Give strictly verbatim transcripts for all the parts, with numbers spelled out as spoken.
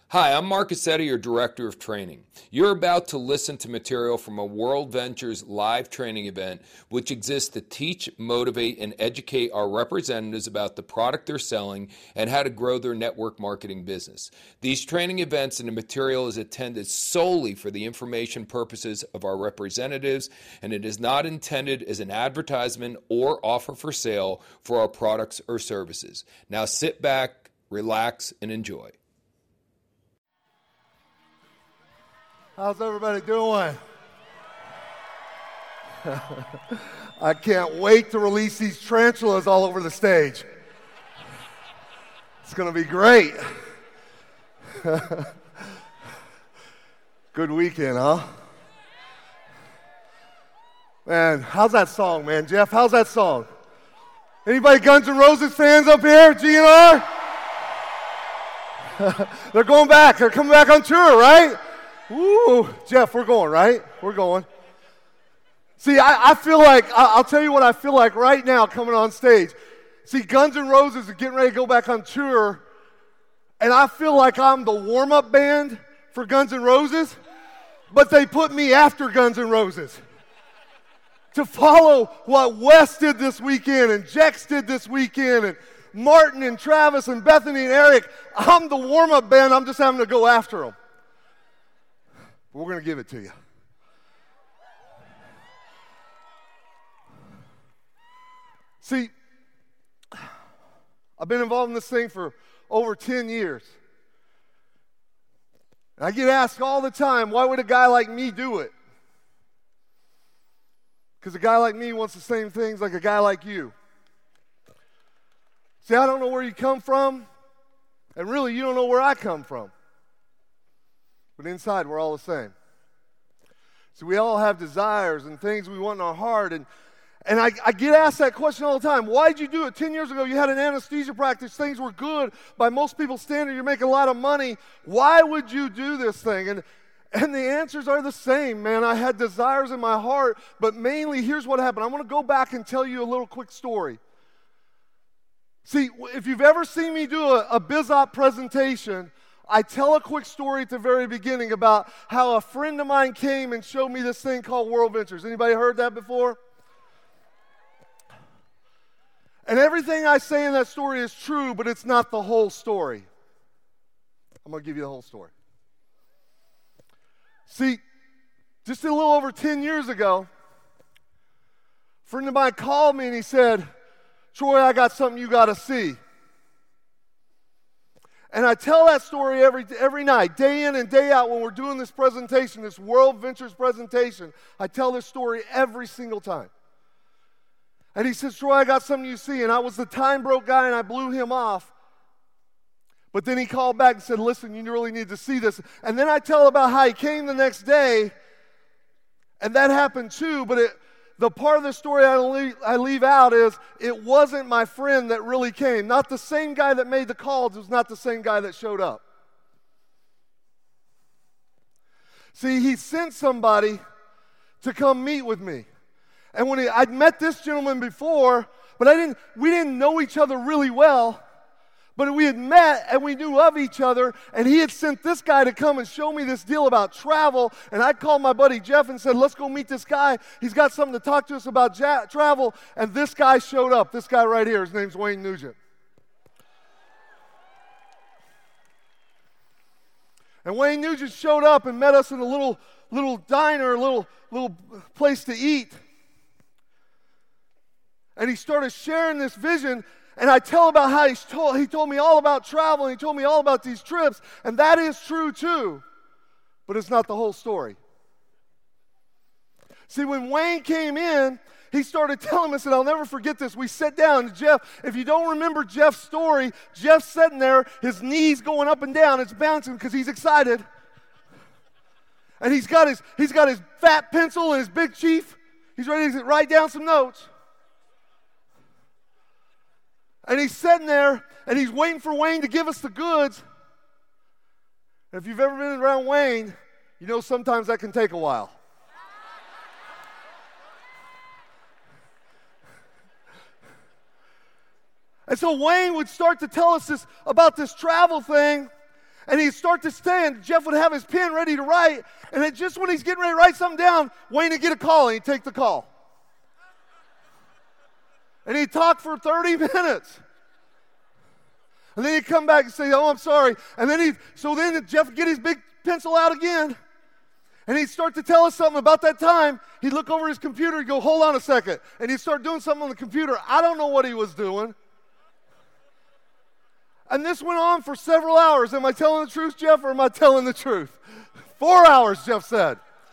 Hi, I'm Mark Cassetti, your Director of Training. You're about to listen to material from a World Ventures live training event, which exists to teach, motivate, and educate our representatives about the product they're selling and how to grow their network marketing business. These training events and the material is intended solely for the information purposes of our representatives, and it is not intended as an advertisement or offer for sale for our products or services. Now sit back, relax, and enjoy. How's everybody doing? I can't wait to release these tarantulas all over the stage. It's going to be great. Good weekend, huh? Man, how's that song, man? Jeff, how's that song? Anybody Guns N' Roses fans up here? G N R? They're going back. They're coming back on tour, right? Woo, Jeff, we're going, right? We're going. See, I, I feel like, I, I'll tell you what I feel like right now coming on stage. See, Guns N' Roses are getting ready to go back on tour, and I feel like I'm the warm-up band for Guns N' Roses, but they put me after Guns N' Roses to follow what Wes did this weekend and Jex did this weekend and Martin and Travis and Bethany and Eric. I'm the warm-up band. I'm just having to go after them. We're going to give it to you. See, I've been involved in this thing for over ten years. And I get asked all the time, why would a guy like me do it? Because a guy like me wants the same things like a guy like you. See, I don't know where you come from, and really you don't know where I come from. But inside, we're all the same. So we all have desires and things we want in our heart. And, and I, I get asked that question all the time. Why did you do it? Ten years ago, you had an anesthesia practice. Things were good. By most people's standard, you're making a lot of money. Why would you do this thing? And, and the answers are the same, man. I had desires in my heart. But mainly, here's what happened. I want to go back and tell you a little quick story. See, if you've ever seen me do a, a BizOp presentation, I tell a quick story at the very beginning about how a friend of mine came and showed me this thing called World Ventures. Anybody heard that before? And everything I say in that story is true, but it's not the whole story. I'm going to give you the whole story. See, just a little over ten years ago, a friend of mine called me and he said, Troy, I got something you got to see. And I tell that story every every night, day in and day out when we're doing this presentation, this World Ventures presentation. I tell this story every single time. And he says, Troy, I got something you see. And I was the time broke guy and I blew him off. But then he called back and said, listen, you really need to see this. And then I tell about how he came the next day, and that happened too, but it The part of the story I leave, I leave out is it wasn't my friend that really came. Not the same guy that made the calls. It was not the same guy that showed up. See, he sent somebody to come meet with me. And when he, I'd met this gentleman before, but I didn't. we didn't know each other really well. But we had met and we knew of each other, and he had sent this guy to come and show me this deal about travel. And I called my buddy Jeff and said, let's go meet this guy. He's got something to talk to us about ja- travel. And this guy showed up, this guy right here. His name's Wayne Nugent. And Wayne Nugent showed up and met us in a little, little diner, a little, little place to eat. And he started sharing this vision. And I tell about how he told, he told me all about travel, and he told me all about these trips, and that is true too, but it's not the whole story. See, when Wayne came in, he started telling us, and I'll never forget this. We sat down, and Jeff, if you don't remember Jeff's story, Jeff's sitting there, his knees going up and down, it's bouncing because he's excited. And he's got his he's got his fat pencil and his big chief. He's ready to write down some notes. And he's sitting there, and he's waiting for Wayne to give us the goods. And if you've ever been around Wayne, you know sometimes that can take a while. And so Wayne would start to tell us this about this travel thing, And he'd start to stand. Jeff would have his pen ready to write. And then just when he's getting ready to write something down, Wayne would get a call and he'd take the call. And he'd talk for thirty minutes. And then he'd come back and say, oh, I'm sorry. And then he'd, so then Jeff would get his big pencil out again. And he'd start to tell us something about that time. He'd look over his computer and go, hold on a second. And he'd start doing something on the computer. I don't know what he was doing. And this went on for several hours. Am I telling the truth, Jeff, or am I telling the truth? Four hours, Jeff said.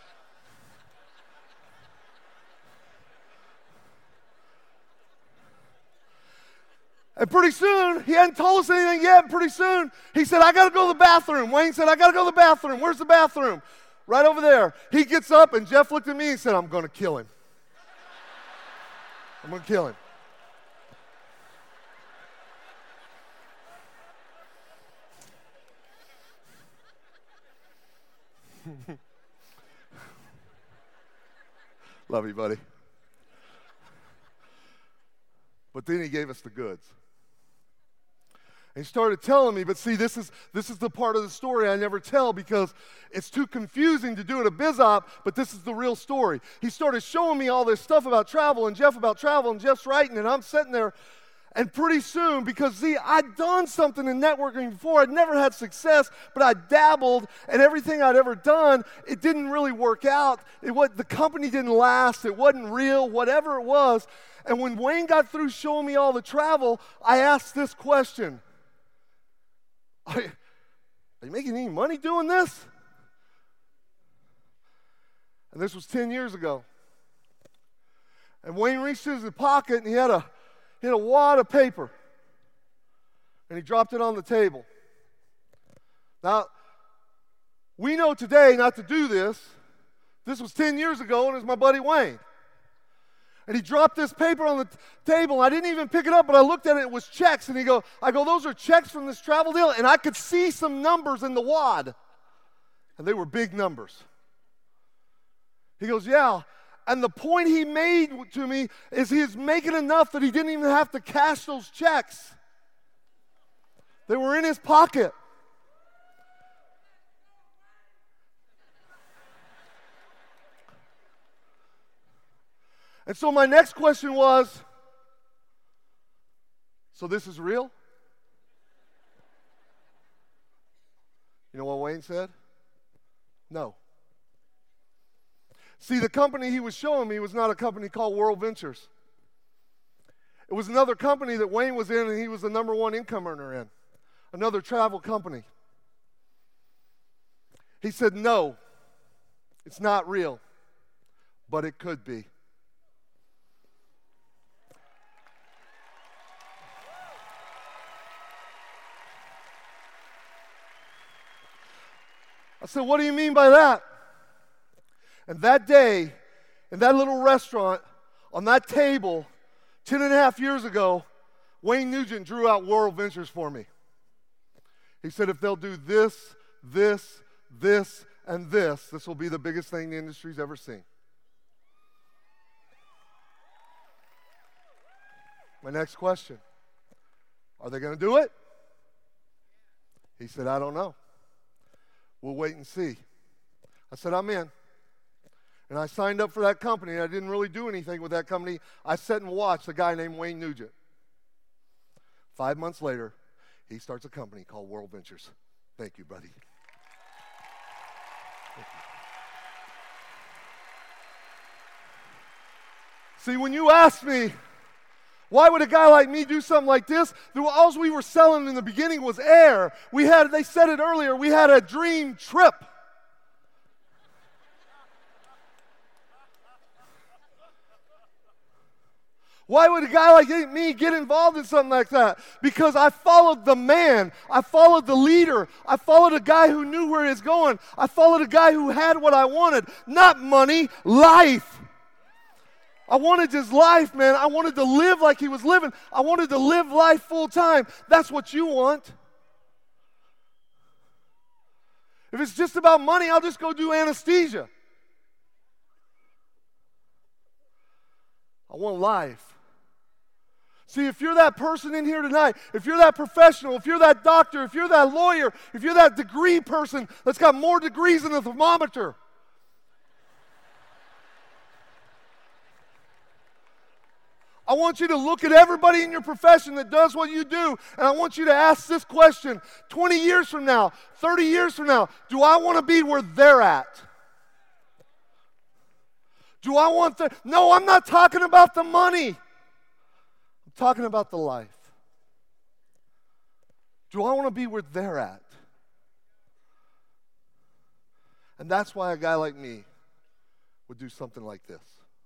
And pretty soon, he hadn't told us anything yet, and pretty soon, he said, I got to go to the bathroom. Wayne said, I got to go to the bathroom. Where's the bathroom? Right over there. He gets up, and Jeff looked at me and said, I'm going to kill him. I'm going to kill him. Love you, buddy. But then he gave us the goods. And he started telling me, but see, this is this is the part of the story I never tell because it's too confusing to do it a biz op, but this is the real story. He started showing me all this stuff about travel and Jeff about travel, and Jeff's writing, and I'm sitting there, and pretty soon, because see, I'd done something in networking before. I'd never had success, but I dabbled, and everything I'd ever done, it didn't really work out. It was, the company didn't last. It wasn't real, whatever it was. And when Wayne got through showing me all the travel, I asked this question. Are you, are you making any money doing this? And this was ten years ago. And Wayne reached into his pocket, and he had a, he had a wad of paper. And he dropped it on the table. Now, we know today not to do this. This was ten years ago, and it was my buddy Wayne. And he dropped this paper on the t- table. I didn't even pick it up, but I looked at it. It was checks. And he go, I go, those are checks from this travel deal. And I could see some numbers in the wad. And they were big numbers. He goes, yeah. And the point he made to me is he was making enough that he didn't even have to cash those checks. They were in his pocket. And so my next question was, so this is real? You know what Wayne said? No. See, the company he was showing me was not a company called World Ventures. It was another company that Wayne was in, and he was the number one income earner in. Another travel company. He said, no, it's not real, but it could be. I said, what do you mean by that? And that day, in that little restaurant, on that table, ten and a half years ago, Wayne Nugent drew out World Ventures for me. He said, if they'll do this, this, this, and this, this will be the biggest thing the industry's ever seen. My next question, are they going to do it? He said, I don't know. We'll wait and see. I said, I'm in. And I signed up for that company. I didn't really do anything with that company. I sat and watched a guy named Wayne Nugent. Five months later, he starts a company called World Ventures. Thank you, buddy. Thank you. See, when you asked me, why would a guy like me do something like this? All we were selling in the beginning was air. We had, they said it earlier, we had a dream trip. Why would a guy like me get involved in something like that? Because I followed the man. I followed the leader. I followed a guy who knew where he was going. I followed a guy who had what I wanted. Not money, life. I wanted his life, man. I wanted to live like he was living. I wanted to live life full time. That's what you want. If it's just about money, I'll just go do anesthesia. I want life. See, if you're that person in here tonight, if you're that professional, if you're that doctor, if you're that lawyer, if you're that degree person that's got more degrees than a thermometer, I want you to look at everybody in your profession that does what you do, and I want you to ask this question, twenty years from now, thirty years from now, do I want to be where they're at? Do I want the, no, I'm not talking about the money. I'm talking about the life. Do I want to be where they're at? And that's why a guy like me would do something like this.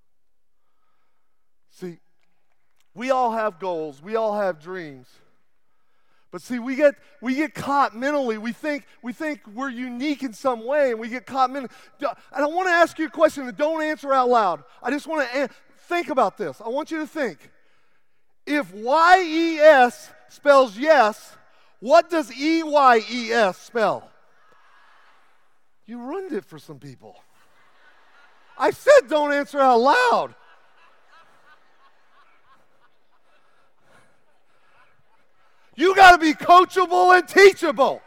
See, we all have goals. We all have dreams. But see, we get we get caught mentally. We think we think we're unique in some way, and we get caught mentally. And I want to ask you a question, and don't answer out loud. I just want to an- think about this. I want you to think. If Y E S spells yes, what does E Y E S spell? You ruined it for some people. I said don't answer out loud. You got to be coachable and teachable.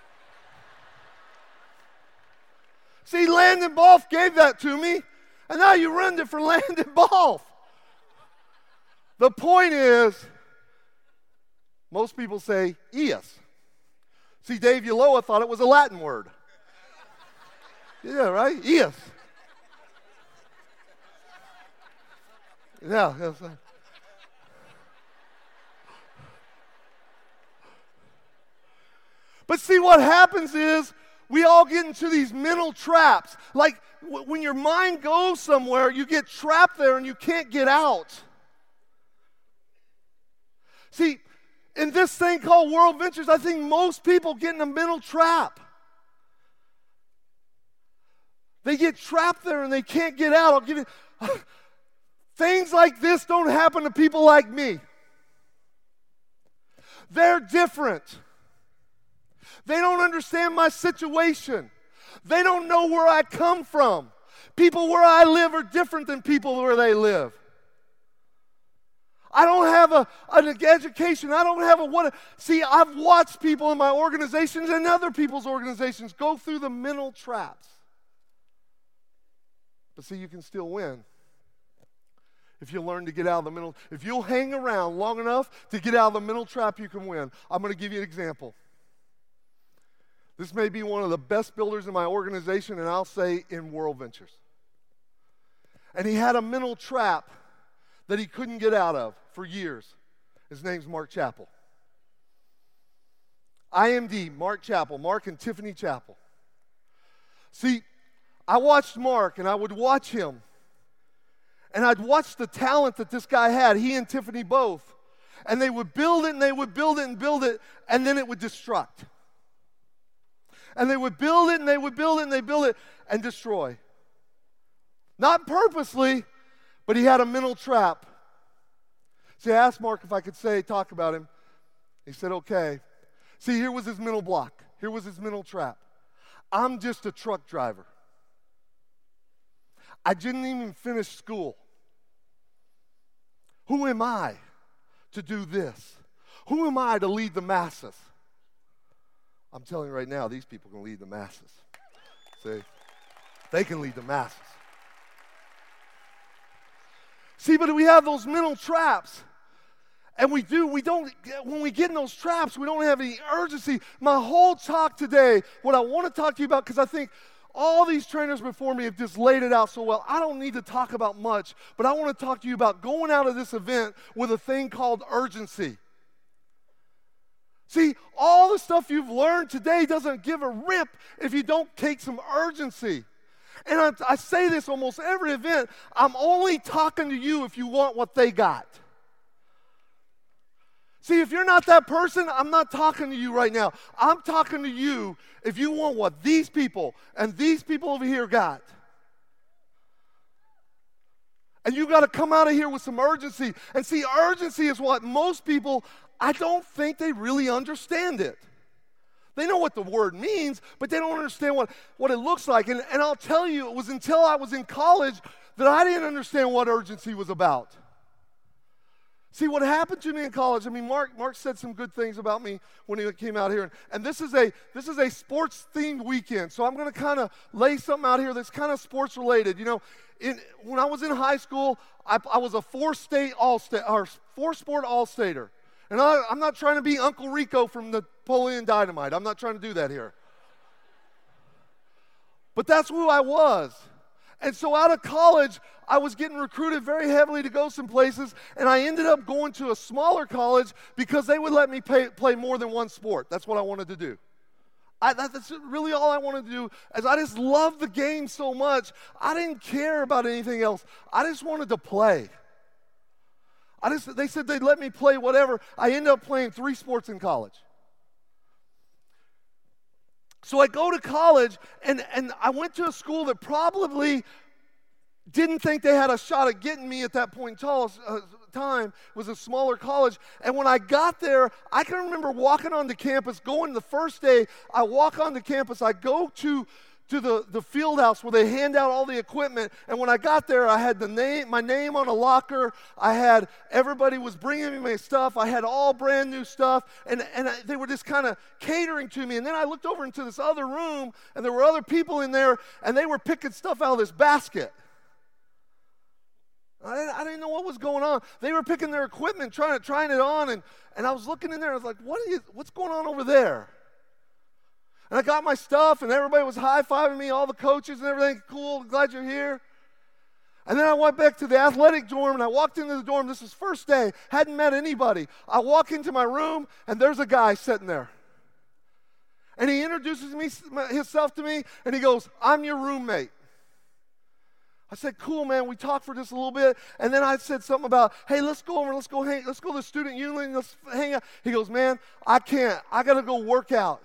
See, Landon Balf gave that to me, and now you ruined it for Landon Balf. The point is, most people say "eus." See, Dave Uloa thought it was a Latin word. Yeah, right? "Eus." Yeah, that's right. But see, what happens is we all get into these mental traps. Like w- when your mind goes somewhere, you get trapped there and you can't get out. See, in this thing called World Ventures, I think most people get in a mental trap. They get trapped there and they can't get out. I'll give you things like this don't happen to people like me. They're different. They don't understand my situation. They don't know where I come from. People where I live are different than people where they live. I don't have a, an education. I don't have a what. See, I've watched people in my organizations and other people's organizations go through the mental traps. But see, you can still win if you learn to get out of the mental. If you'll hang around long enough to get out of the mental trap, you can win. I'm going to give you an example. This may be one of the best builders in my organization, and I'll say in World Ventures. And he had a mental trap that he couldn't get out of for years. His name's Mark Chappell. I M D, Mark Chappell, Mark and Tiffany Chappell. See, I watched Mark, and I would watch him, and I'd watch the talent that this guy had, he and Tiffany both, and they would build it, and they would build it, and build it, and then it would destruct. And they would build it, and they would build it, and they build it, and destroy. Not purposely, but he had a mental trap. See, I asked Mark if I could say, talk about him. He said, okay. See, here was his mental block. Here was his mental trap. I'm just a truck driver. I didn't even finish school. Who am I to do this? Who am I to lead the masses? I'm telling you right now, these people can lead the masses. See? They can lead the masses. See, but we have those mental traps. And we do, we don't, when we get in those traps, we don't have any urgency. My whole talk today, what I want to talk to you about, because I think all these trainers before me have just laid it out so well. I don't need to talk about much, but I want to talk to you about going out of this event with a thing called urgency. See, all the stuff you've learned today doesn't give a rip if you don't take some urgency. And I, I say this almost every event, I'm only talking to you if you want what they got. See, if you're not that person, I'm not talking to you right now. I'm talking to you if you want what these people and these people over here got. And you got to come out of here with some urgency. And see, urgency is what most people, I don't think they really understand it. They know what the word means, but they don't understand what, what it looks like. And, and I'll tell you, it was until I was in college that I didn't understand what urgency was about. See, what happened to me in college, I mean, Mark Mark said some good things about me when he came out here. And, and this is a this is a sports-themed weekend. So I'm going to kind of lay something out here that's kind of sports-related. You know, in, when I was in high school, I, I was a four-state all-state, or four-sport all-stater. And I, I'm not trying to be Uncle Rico from Napoleon Dynamite. I'm not trying to do that here. But that's who I was. And so out of college, I was getting recruited very heavily to go some places, and I ended up going to a smaller college because they would let me pay, play more than one sport. That's what I wanted to do. I, that, that's really all I wanted to do, as I just loved the game so much. I didn't care about anything else. I just wanted to play. I just, they said they'd let me play whatever. I ended up playing three sports in college. So I go to college, and, and I went to a school that probably didn't think they had a shot at getting me at that point in uh, time. It was a smaller college. And when I got there, I can remember walking onto campus, going the first day, I walk onto campus, I go to to the, the field house where they hand out all the equipment. And when I got there, I had the name, my name on a locker. I had, everybody was bringing me my stuff. I had all brand new stuff. And, and I, they were just kind of catering to me. And then I looked over into this other room, and there were other people in there, and they were picking stuff out of this basket. I didn't, I didn't know what was going on. They were picking their equipment, trying, trying it on. And, and I was looking in there, and I was like, what are you, what's going on over there? And I got my stuff, and everybody was high-fiving me, all the coaches and everything. Cool, glad you're here. And then I went back to the athletic dorm, and I walked into the dorm. This was first day. Hadn't met anybody. I walk into my room, and there's a guy sitting there. And he introduces me, himself to me, and he goes, I'm your roommate. I said, cool, man. We talked for just a little bit. And then I said something about, hey, let's go over, let's go hang, let's go to the student union, let's hang out. He goes, man, I can't. I got to go work out.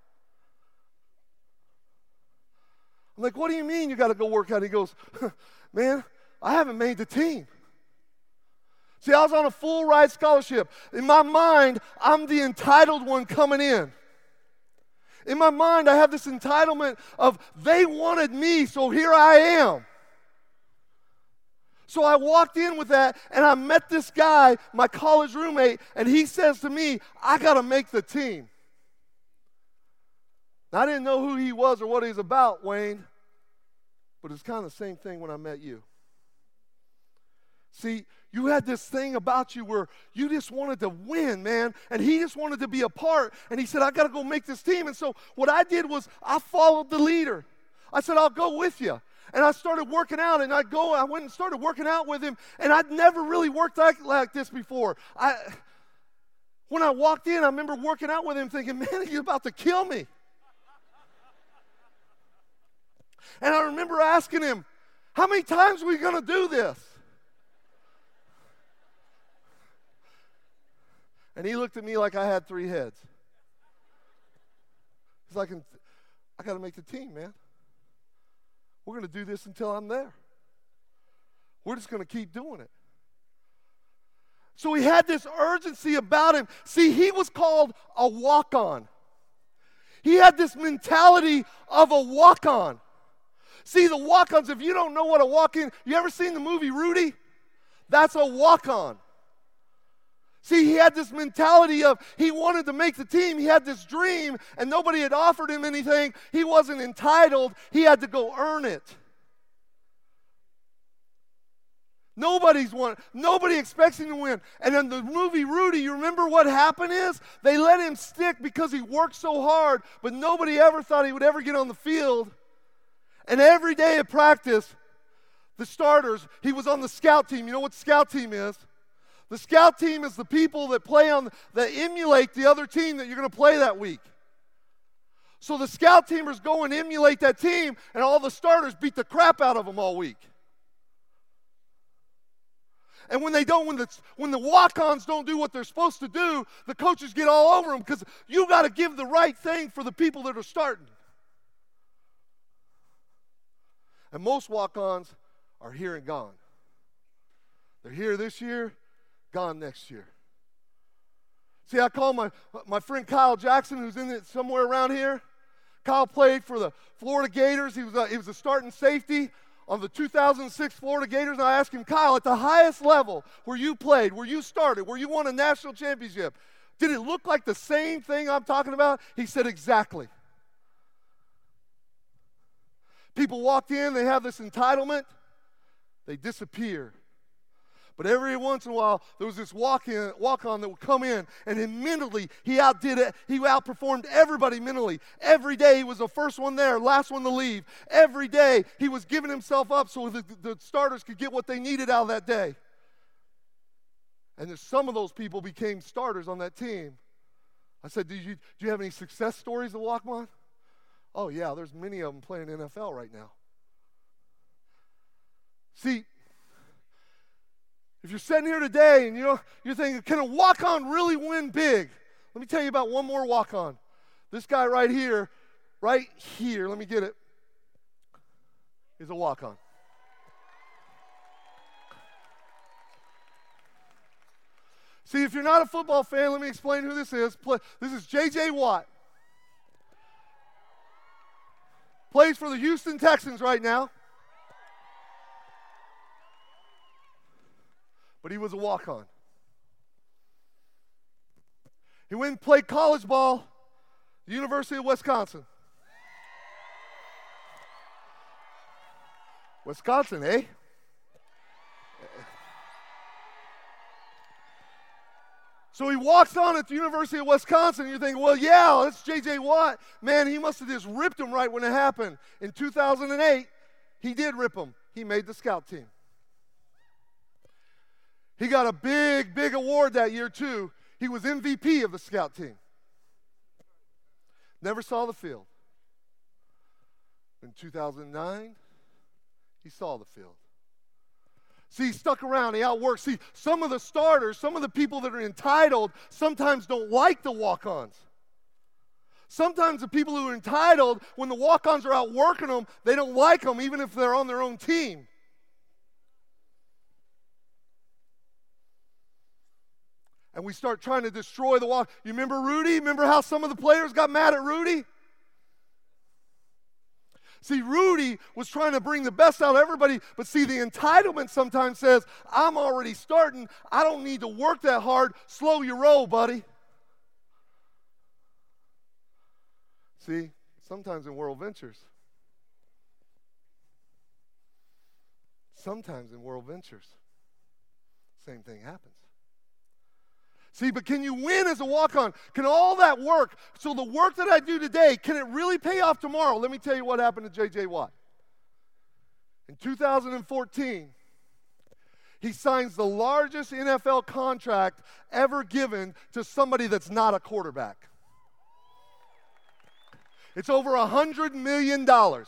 I'm like, what do you mean you got to go work out? He goes, man, I haven't made the team. See, I was on a full ride scholarship. In my mind, I'm the entitled one coming in. In my mind, I have this entitlement of they wanted me, so here I am. So I walked in with that, and I met this guy, my college roommate, and he says to me, I got to make the team. Now, I didn't know who he was or what he was about, Wayne, but it's kind of the same thing when I met you. See, you had this thing about you where you just wanted to win, man, and he just wanted to be a part, and he said, I got to go make this team. And so what I did was I followed the leader. I said, I'll go with you. And I started working out, and I go, I went and started working out with him, and I'd never really worked like, like this before. I, when I walked in, I remember working out with him thinking, man, he's about to kill me. And I remember asking him, how many times are we going to do this? And he looked at me like I had three heads. He's like, I got to make the team, man. We're going to do this until I'm there. We're just going to keep doing it. So he had this urgency about him. See, he was called a walk-on. He had this mentality of a walk-on. See, the walk-ons, if you don't know what a walk-in, you ever seen the movie Rudy? That's a walk-on. See, he had this mentality of he wanted to make the team. He had this dream, and nobody had offered him anything. He wasn't entitled. He had to go earn it. Nobody's won. Nobody expects him to win. And in the movie Rudy, you remember what happened is? They let him stick because he worked so hard, but nobody ever thought he would ever get on the field. And every day at practice, the starters, he was on the scout team. You know what the scout team is? The scout team is the people that play on, that emulate the other team that you're going to play that week. So the scout teamers go and emulate that team, and all the starters beat the crap out of them all week. And when they don't, when the, when the walk-ons don't do what they're supposed to do, the coaches get all over them because you got to give the right thing for the people that are starting. And most walk-ons are here and gone. They're here this year, gone next year. See, I call my, my friend Kyle Jackson, who's in it somewhere around here. Kyle played for the Florida Gators. He was a, he was a starting safety. on the two thousand six Florida Gators, and I asked him, Kyle, at the highest level where you played, where you started, where you won a national championship, did it look like the same thing I'm talking about? He said, exactly. People walked in, they have this entitlement, they disappear. But every once in a while, there was this walk-in, walk-on that would come in, and then mentally, he outdid it. He outperformed everybody mentally. Every day, he was the first one there, last one to leave. Every day, he was giving himself up so the, the starters could get what they needed out of that day. And then some of those people became starters on that team. I said, do you, do you have any success stories of Walkman? Oh, yeah, there's many of them playing N F L right now. See, if you're sitting here today and you know, you're thinking, can a walk-on really win big? Let me tell you about one more walk-on. This guy right here, right here, let me get it, is a walk-on. See, if you're not a football fan, let me explain who this is. This is J J Watt. Plays for the Houston Texans right now. But he was a walk-on. He went and played college ball at the University of Wisconsin. Wisconsin, eh? So he walks on at the University of Wisconsin, and you're thinking, well, yeah, that's J J Watt. Man, he must have just ripped him right when it happened. In two thousand eight, he did rip him. He made the scout team. He got a big, big award that year, too. He was M V P of the scout team. Never saw the field. In two thousand nine, he saw the field. See, he stuck around, he outworked. See, some of the starters, some of the people that are entitled sometimes don't like the walk-ons. Sometimes the people who are entitled, when the walk-ons are out working them, they don't like them even if they're on their own team. And we start trying to destroy the walk. You remember Rudy? Remember how some of the players got mad at Rudy? See, Rudy was trying to bring the best out of everybody, but see, the entitlement sometimes says, I'm already starting. I don't need to work that hard. Slow your roll, buddy. See, sometimes in World Ventures, sometimes in World Ventures, same thing happens. See, but can you win as a walk-on? Can all that work, so the work that I do today, can it really pay off tomorrow? Let me tell you what happened to J J Watt. In two thousand fourteen, he signs the largest N F L contract ever given to somebody that's not a quarterback. It's over one hundred million dollars.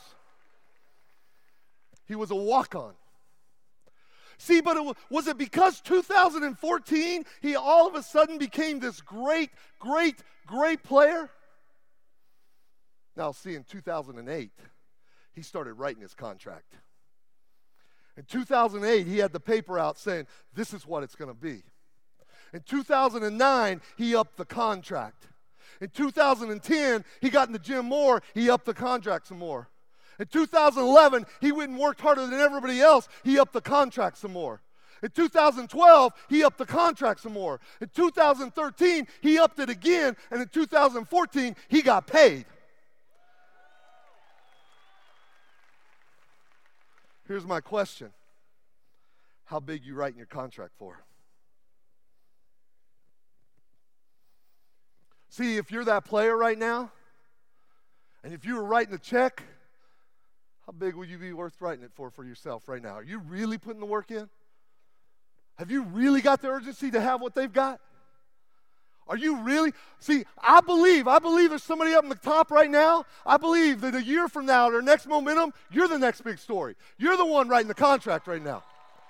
He was a walk-on. See, but it was, was it because two thousand fourteen he all of a sudden became this great, great, great player? Now, see, in two thousand eight, he started writing his contract. In two thousand eight, he had the paper out saying, this is what it's going to be. In two thousand nine, he upped the contract. In two thousand ten, he got in the gym more, he upped the contract some more. In two thousand eleven, he went and worked harder than everybody else. He upped the contract some more. In two thousand twelve, he upped the contract some more. In two thousand thirteen, he upped it again. And in two thousand fourteen, he got paid. Here's my question. How big you writing your contract for? See, if you're that player right now, and if you were writing a check, how big would you be worth writing it for for yourself right now? Are you really putting the work in? Have you really got the urgency to have what they've got? Are you really? See, I believe, I believe there's somebody up in the top right now. I believe that a year from now, or next momentum, you're the next big story. You're the one writing the contract right now.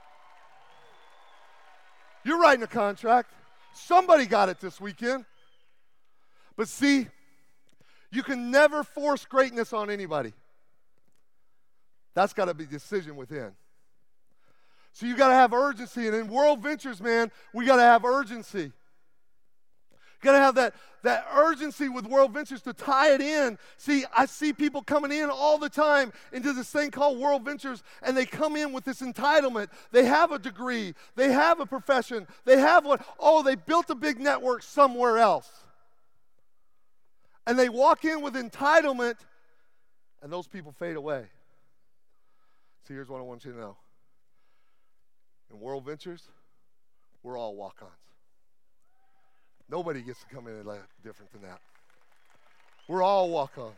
You're writing a contract. Somebody got it this weekend. But see, you can never force greatness on anybody. That's got to be a decision within. So you got to have urgency. And in World Ventures, man, we got to have urgency. You got to have that, that urgency with World Ventures to tie it in. See, I see people coming in all the time into this thing called World Ventures, and they come in with this entitlement. They have a degree. They have a profession. They have what? Oh, they built a big network somewhere else. And they walk in with entitlement, and those people fade away. See, here's what I want you to know. In World Ventures, we're all walk-ons. Nobody gets to come in and like different than that. We're all walk-ons.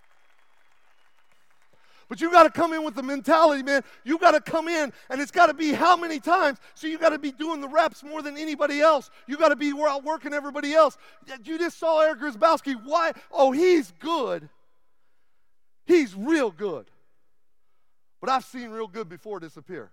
But you got to come in with the mentality, man. You got to come in, and it's got to be how many times? So you got to be doing the reps more than anybody else. You got to be outworking everybody else. You just saw Eric Grzybowski. Why? Oh, he's good. He's real good. But I've seen real good before disappear.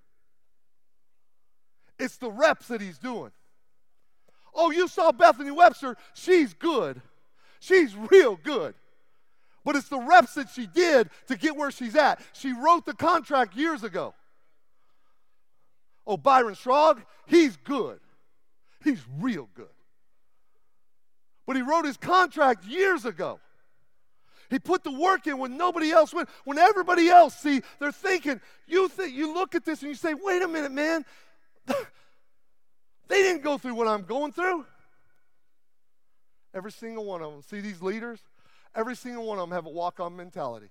It's the reps that he's doing. Oh, you saw Bethany Webster. She's good. She's real good. But it's the reps that she did to get where she's at. She wrote the contract years ago. Oh, Byron Schrog, he's good. He's real good. But he wrote his contract years ago. He put the work in when nobody else went. When everybody else, see, they're thinking, you think, you look at this and you say, wait a minute, man. They didn't go through what I'm going through. Every single one of them. See these leaders? Every single one of them have a walk-on mentality.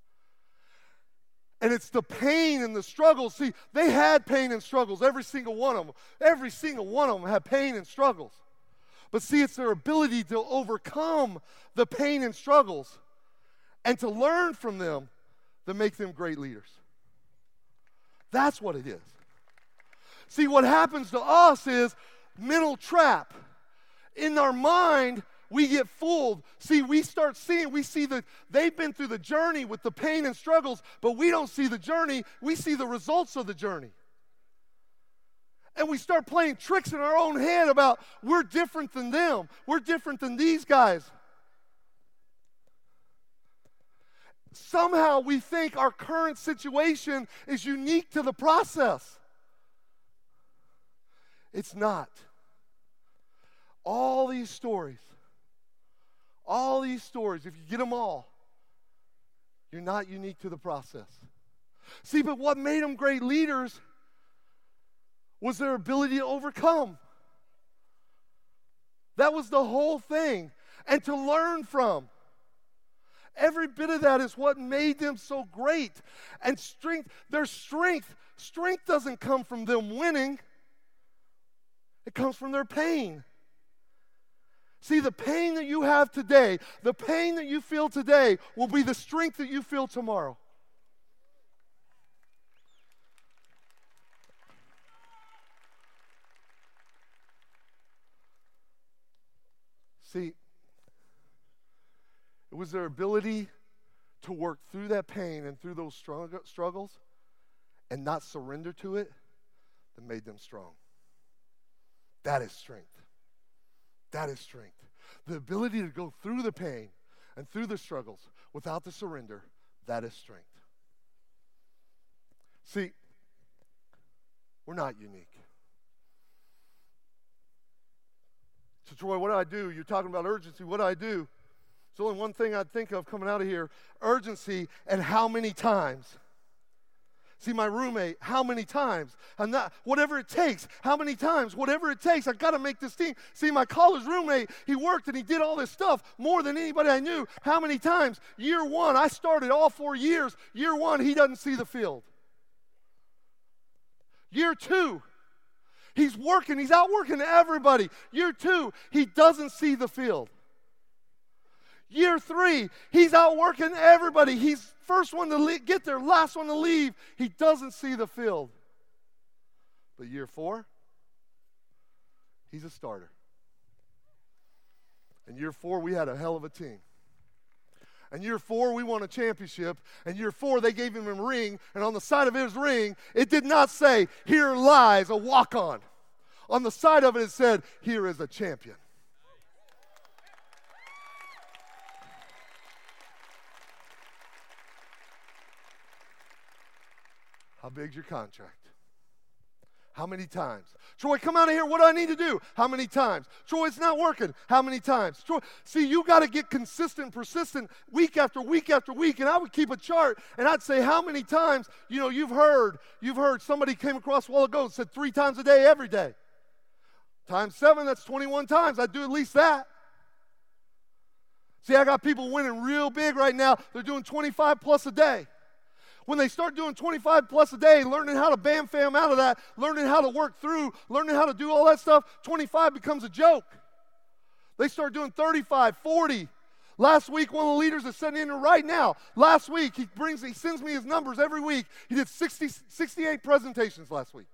And it's the pain and the struggles. See, they had pain and struggles, every single one of them. Every single one of them had pain and struggles. But see, it's their ability to overcome the pain and struggles and to learn from them that make them great leaders. That's what it is. See, what happens to us is mental trap. In our mind, we get fooled. See, we start seeing, we see that they've been through the journey with the pain and struggles, but we don't see the journey. We see the results of the journey. And we start playing tricks in our own head about we're different than them. We're different than these guys. Somehow we think our current situation is unique to the process. It's not. All these stories, all these stories, if you get them all, you're not unique to the process. See, but what made them great leaders was their ability to overcome. That was the whole thing. And to learn from. Every bit of that is what made them so great. And strength, their strength, strength doesn't come from them winning. It comes from their pain. See, the pain that you have today, the pain that you feel today will be the strength that you feel tomorrow. See, it was their ability to work through that pain and through those struggles and not surrender to it that made them strong. That is strength. That is strength. The ability to go through the pain and through the struggles without the surrender, that is strength. See, we're not unique. So, Troy, what do I do? You're talking about urgency. What do I do? There's only one thing I'd think of coming out of here. Urgency and how many times. See, my roommate, how many times? I'm not, whatever it takes, how many times? Whatever it takes, I got to make this team. See, my college roommate, he worked and he did all this stuff more than anybody I knew. How many times? Year one, I started all four years. Year one, he doesn't see the field. Year two, he's working. He's out working everybody. Year two, he doesn't see the field. Year three, he's out working everybody. He's first one to le- get there, last one to leave. He doesn't see the field. But year four, he's a starter. And year four, we had a hell of a team. And year four, we won a championship. And year four, they gave him a ring. And on the side of his ring, it did not say, "Here lies a walk-on." On the side of it, it said, "Here is a champion." How big's your contract? How many times? Troy, come out of here. What do I need to do? How many times? Troy, it's not working. How many times? Troy, see, you got to get consistent and persistent week after week after week. And I would keep a chart, and I'd say how many times, you know, you've heard, you've heard somebody came across a while ago and said three times a day, every day. Times seven, that's twenty-one times. I'd do at least that. See, I got people winning real big right now. They're doing twenty-five plus a day. When they start doing twenty-five plus a day, learning how to bam fam out of that, learning how to work through, learning how to do all that stuff, twenty-five becomes a joke. They start doing thirty-five, forty. Last week, one of the leaders is sending in right now. Last week, he brings, he sends me his numbers every week. He did sixty, sixty-eight presentations last week.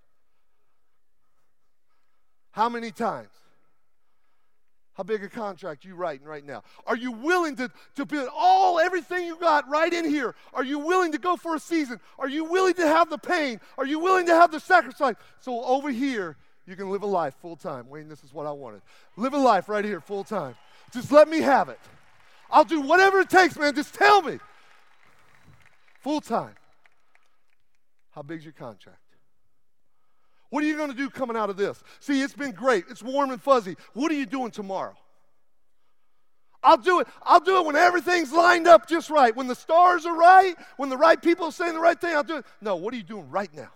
How many times? How big a contract you writing right now? Are you willing to, to put all, everything you got right in here? Are you willing to go for a season? Are you willing to have the pain? Are you willing to have the sacrifice? So over here, you can live a life full time. Wayne, this is what I wanted. Live a life right here full time. Just let me have it. I'll do whatever it takes, man. Just tell me. Full time. How big's your contract? What are you going to do coming out of this? See, it's been great. It's warm and fuzzy. What are you doing tomorrow? I'll do it. I'll do it when everything's lined up just right. When the stars are right, when the right people are saying the right thing, I'll do it. No, what are you doing right now?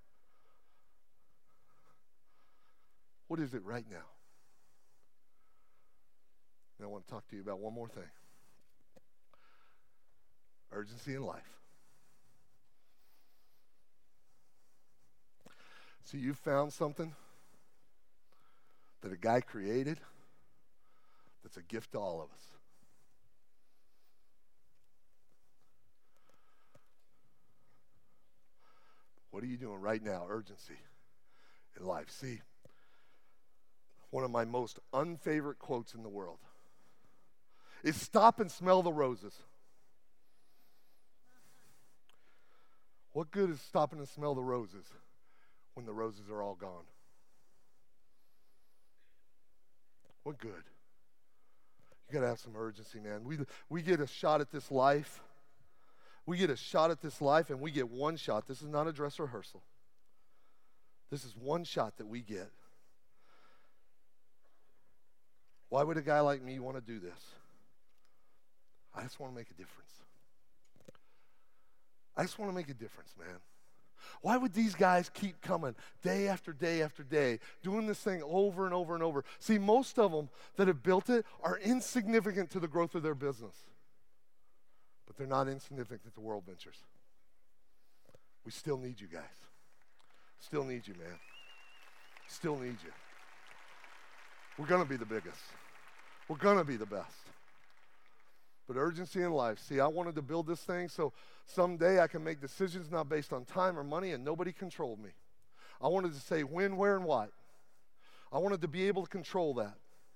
What is it right now? And I want to talk to you about one more thing. Urgency in life. So you found something that a guy created that's a gift to all of us. What are you doing right now? Urgency in life. See, one of my most unfavorite quotes in the world is stop and smell the roses. What good is stopping to smell the roses when the roses are all gone? What good? You got to have some urgency, man. We, we get a shot at this life. We get a shot at this life, and we get one shot. This is not a dress rehearsal. This is one shot that we get. Why would a guy like me want to do this? I just want to make a difference. I just want to make a difference, man. Why would these guys keep coming day after day after day, doing this thing over and over and over? See, most of them that have built it are insignificant to the growth of their business. But they're not insignificant to World Ventures. We still need you guys. Still need you, man. Still need you. We're going to be the biggest. We're going to be the best. But urgency in life. See, I wanted to build this thing so someday I can make decisions not based on time or money and nobody controlled me. I wanted to say when, where, and what. I wanted to be able to control that.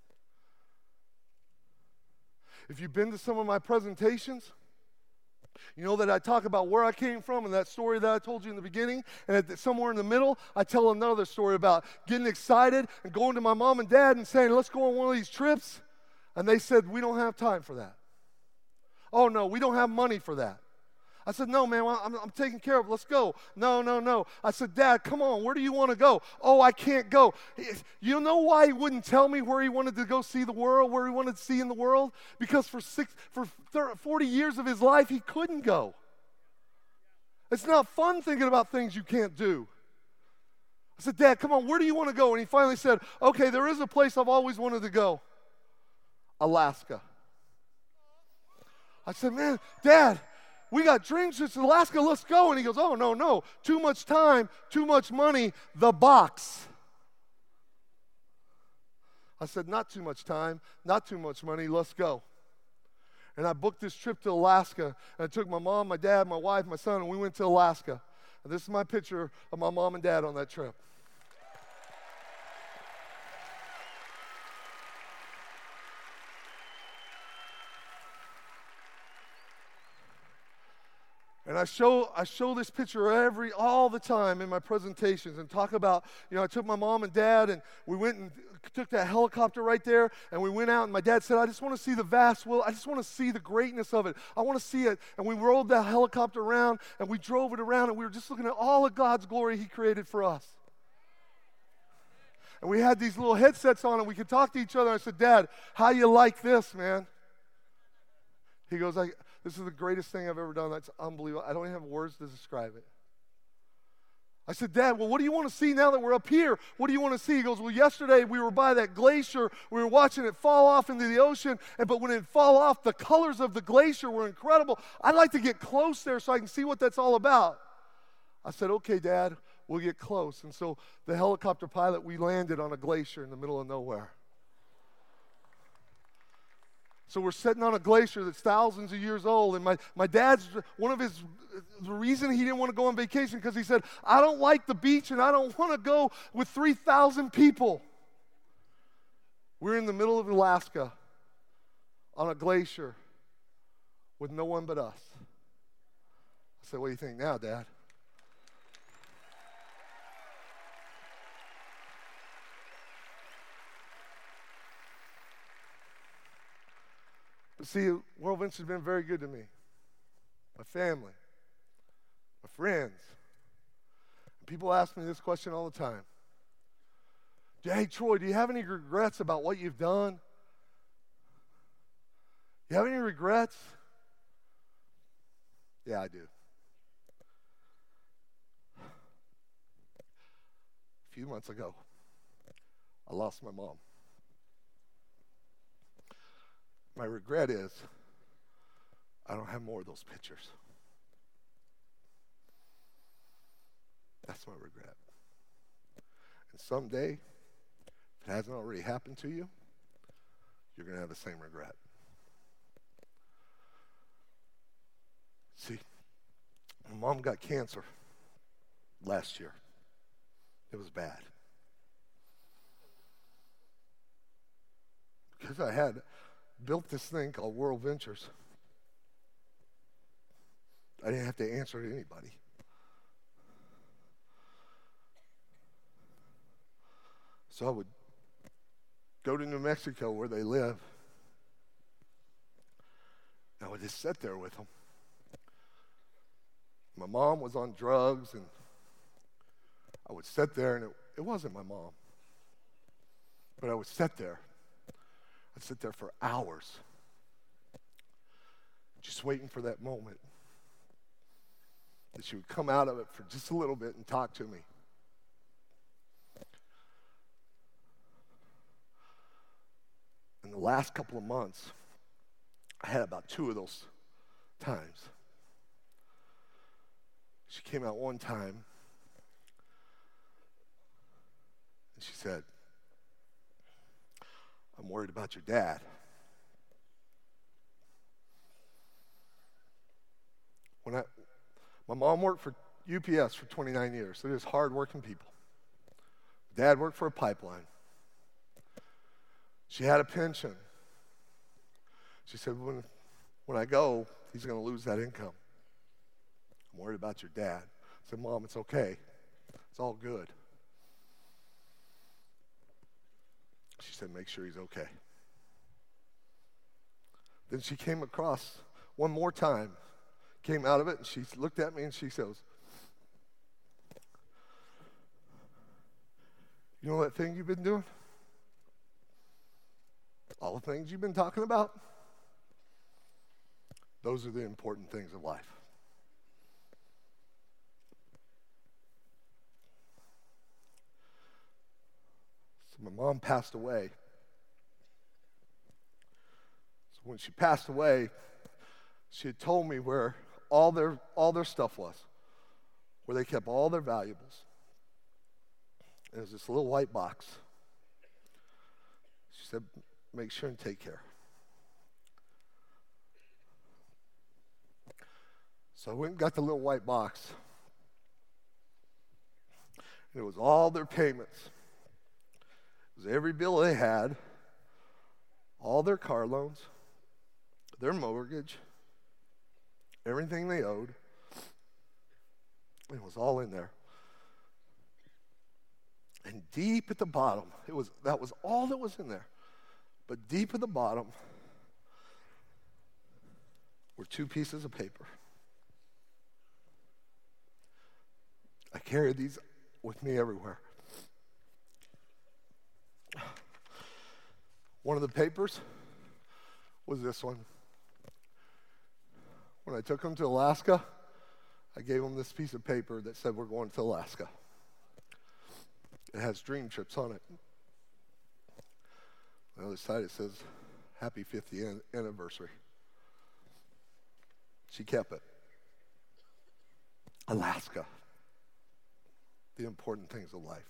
If you've been to some of my presentations, you know that I talk about where I came from and that story that I told you in the beginning. And at the, somewhere in the middle, I tell another story about getting excited and going to my mom and dad and saying, let's go on one of these trips. And they said, we don't have time for that. Oh, no, we don't have money for that. I said, no, man, I'm, I'm taking care of it. Let's go. No, no, no. I said, Dad, come on. Where do you want to go? Oh, I can't go. You know why he wouldn't tell me where he wanted to go see the world, where he wanted to see in the world? Because for six, for thirty, forty years of his life, he couldn't go. It's not fun thinking about things you can't do. I said, Dad, come on. Where do you want to go? And he finally said, okay, there is a place I've always wanted to go. Alaska. I said, man, Dad, we got dreams in Alaska, let's go. And he goes, oh, no, no, too much time, too much money, the box. I said, not too much time, not too much money, let's go. And I booked this trip to Alaska, and I took my mom, my dad, my wife, my son, and we went to Alaska. And this is my picture of my mom and dad on that trip. And I show I show this picture every all the time in my presentations and talk about, you know, I took my mom and dad and we went and took that helicopter right there and we went out and my dad said, I just want to see the vast will. I just want to see the greatness of it. I want to see it. And we rolled that helicopter around and we drove it around and we were just looking at all of God's glory he created for us. And we had these little headsets on, and we could talk to each other. I said, Dad, how you like this, man? He goes, like, this is the greatest thing I've ever done. That's unbelievable. I don't even have words to describe it. I said, Dad, well, what do you want to see now that we're up here? What do you want to see? He goes, well, yesterday we were by that glacier. We were watching it fall off into the ocean. And but when it fall off, the colors of the glacier were incredible. I'd like to get close there so I can see what that's all about. I said, okay, Dad, we'll get close. And so the helicopter pilot, we landed on a glacier in the middle of nowhere. So we're sitting on a glacier that's thousands of years old, and my, my dad's, one of his, the reason he didn't want to go on vacation, because he said, I don't like the beach, and I don't want to go with three thousand people. We're in the middle of Alaska on a glacier with no one but us. I said, what do you think now, Dad? But see, World Ventures has been very good to me. My family, my friends. And people ask me this question all the time. Hey, Troy, do you have any regrets about what you've done? You have any regrets? Yeah, I do. A few months ago, I lost my mom. My regret is I don't have more of those pictures. That's my regret. And someday, if it hasn't already happened to you, you're going to have the same regret. See, my mom got cancer last year. It was bad. Because I had built this thing called World Ventures, I didn't have to answer to anybody. So I would go to New Mexico where they live. I would just sit there with them. My mom was on drugs, and I would sit there, and it, it wasn't my mom. But I would sit there. I'd sit there for hours, just waiting for that moment that she would come out of it for just a little bit and talk to me. In the last couple of months, I had about two of those times. She came out one time, and she said, I'm worried about your dad. When I, my mom worked for U P S for twenty-nine years, so there's hard-working people. Dad worked for a pipeline. She had a pension. She said, when, when I go, he's going to lose that income. I'm worried about your dad. I said, Mom, it's okay. It's all good. She said, make sure he's okay. Then she came across one more time, came out of it, and she looked at me and she says, you know that thing you've been doing? All the things you've been talking about? Those are the important things of life. So my mom passed away. So when she passed away, she had told me where all their all their stuff was, where they kept all their valuables. It was this little white box. She said, make sure and take care. So I went and got the little white box. And it was all their payments. It was every bill they had, all their car loans, their mortgage, everything they owed. It was all in there. And deep at the bottom, it was that was all that was in there. But deep at the bottom were two pieces of paper. I carried these with me everywhere. One of the papers was this one. When I took them to Alaska, I gave them this piece of paper that said, we're going to Alaska. It has dream trips on it. On the other side, it says, happy fiftieth anniversary. She kept it. Alaska. The important things of life.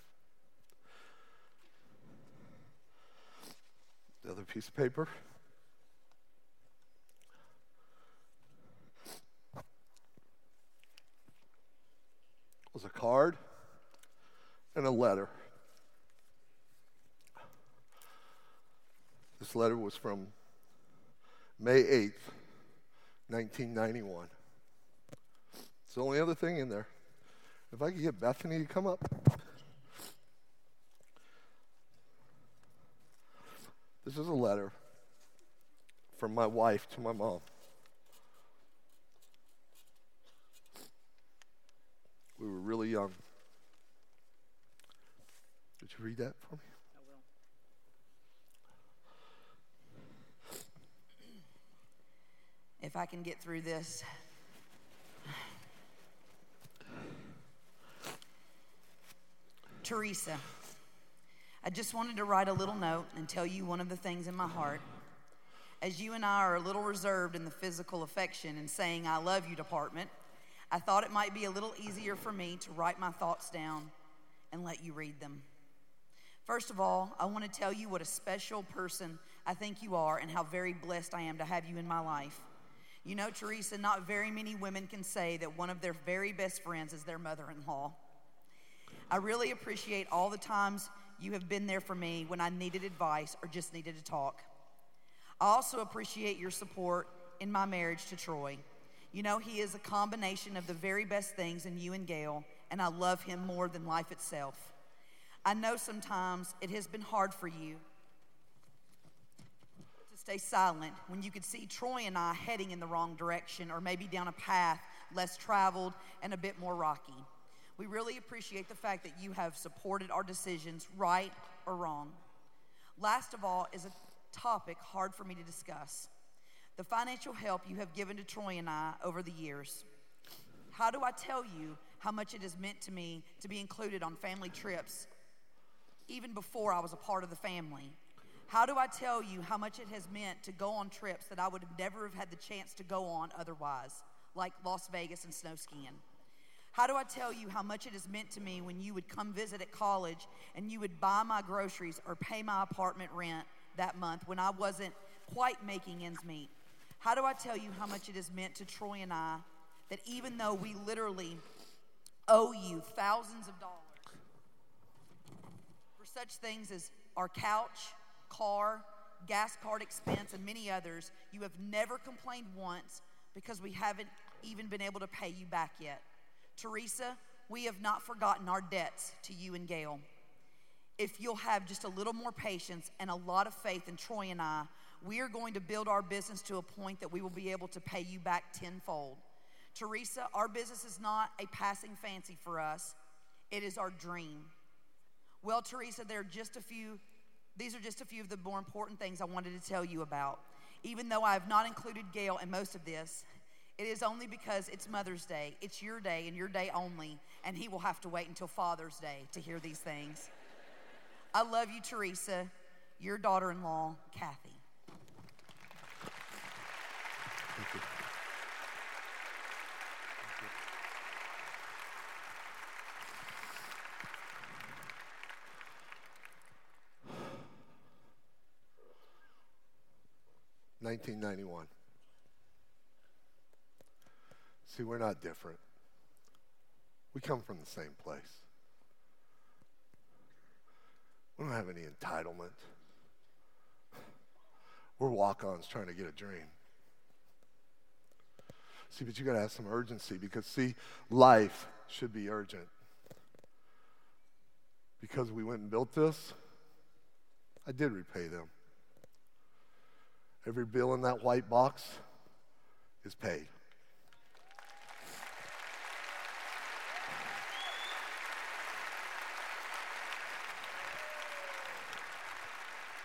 The other piece of paper. Was a card and a letter. This letter was from May eighth, nineteen ninety-one. It's the only other thing in there. If I could get Bethany to come up. This is a letter from my wife to my mom. We were really young. Did you read that for me? I will. If I can get through this. Teresa, I just wanted to write a little note and tell you one of the things in my heart. As you and I are a little reserved in the physical affection and saying I love you department, I thought it might be a little easier for me to write my thoughts down and let you read them. First of all, I want to tell you what a special person I think you are and how very blessed I am to have you in my life. You know, Teresa, not very many women can say that one of their very best friends is their mother-in-law. I really appreciate all the times you have been there for me when I needed advice or just needed to talk. I also appreciate your support in my marriage to Troy. You know, he is a combination of the very best things in you and Gail, and I love him more than life itself. I know sometimes it has been hard for you to stay silent when you could see Troy and I heading in the wrong direction or maybe down a path less traveled and a bit more rocky. We really appreciate the fact that you have supported our decisions, right or wrong. Last of all is a topic hard for me to discuss. The financial help you have given to Troy and I over the years. How do I tell you how much it has meant to me to be included on family trips, even before I was a part of the family? How do I tell you how much it has meant to go on trips that I would have never have had the chance to go on otherwise, like Las Vegas and snow skiing? How do I tell you how much it has meant to me when you would come visit at college and you would buy my groceries or pay my apartment rent that month when I wasn't quite making ends meet? How do I tell you how much it has meant to Troy and I that even though we literally owe you thousands of dollars for such things as our couch, car, gas card expense, and many others, you have never complained once because we haven't even been able to pay you back yet? Teresa, we have not forgotten our debts to you and Gail. If you'll have just a little more patience and a lot of faith in Troy and I, we are going to build our business to a point that we will be able to pay you back tenfold. Teresa, our business is not a passing fancy for us. It is our dream. Well, Teresa, there are just a few, these are just a few of the more important things I wanted to tell you about. Even though I have not included Gail in most of this, it is only because it's Mother's Day. It's your day and your day only, and he will have to wait until Father's Day to hear these things. I love you, Teresa. Your daughter-in-law, Kathy. Thank you. nineteen ninety-one. See, we're not different. We come from the same place. We don't have any entitlement. We're walk-ons trying to get a dream. See, but you got to have some urgency because, see, life should be urgent. Because we went and built this, I did repay them. Every bill in that white box is paid.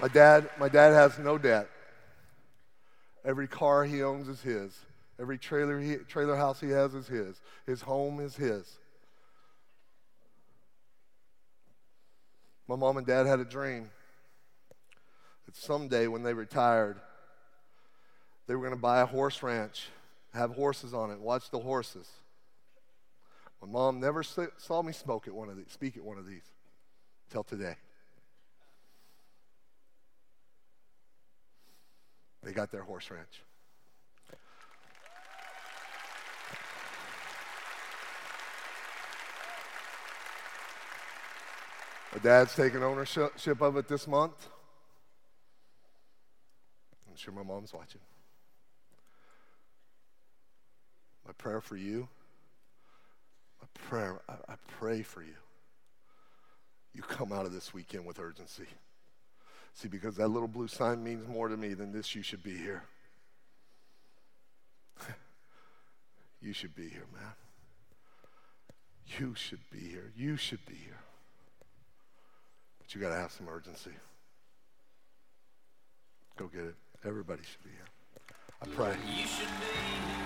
My dad, my dad has no debt. Every car he owns is his. Every trailer he, trailer house he has is his. His home is his. My mom and dad had a dream that someday when they retired, they were going to buy a horse ranch, have horses on it, watch the horses. My mom never saw me smoke at one of these, speak at one of these, till today. They got their horse ranch. My dad's taking ownership of it this month. I'm sure my mom's watching. My prayer for you, my prayer, I, I pray for you. You come out of this weekend with urgency. See, because that little blue sign means more to me than this, you should be here. You should be here, man. You should be here. You should be here. But you got to have some urgency. Go get it. Everybody should be here. I pray. You should be here.